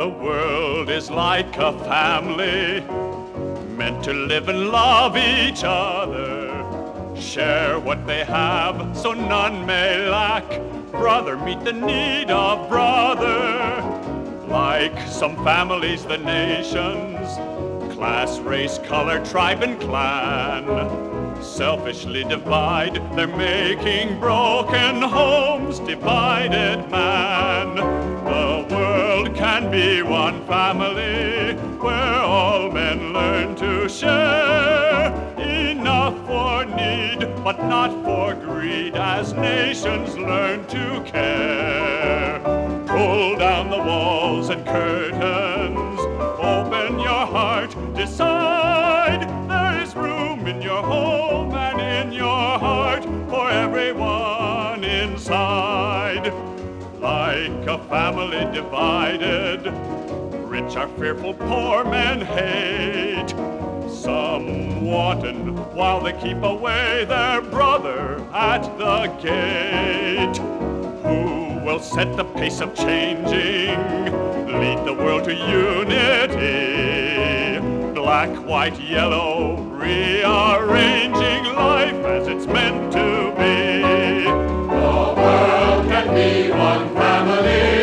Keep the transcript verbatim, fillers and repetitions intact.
The world is like a family, meant to live and love each other. Share what they have so none may lack. Brother, meet the need of brother. Like some families, the nations, class, race, color, tribe, and clan, selfishly divide. They're making broken homes, divided man. The world can be one family where all men learn to share. Enough for need, but not for greed, as nations learn to care. Pull down the walls and curtains, open your heart, decide. There is room in your home and in your heart for everyone inside. Like a family divided, rich are fearful, poor men hate. Some wanton while they keep away their brother at the gate. Who will set the pace of changing, lead the world to unity? Black, white, yellow, rearranging life as it's meant to be. The world can be one family.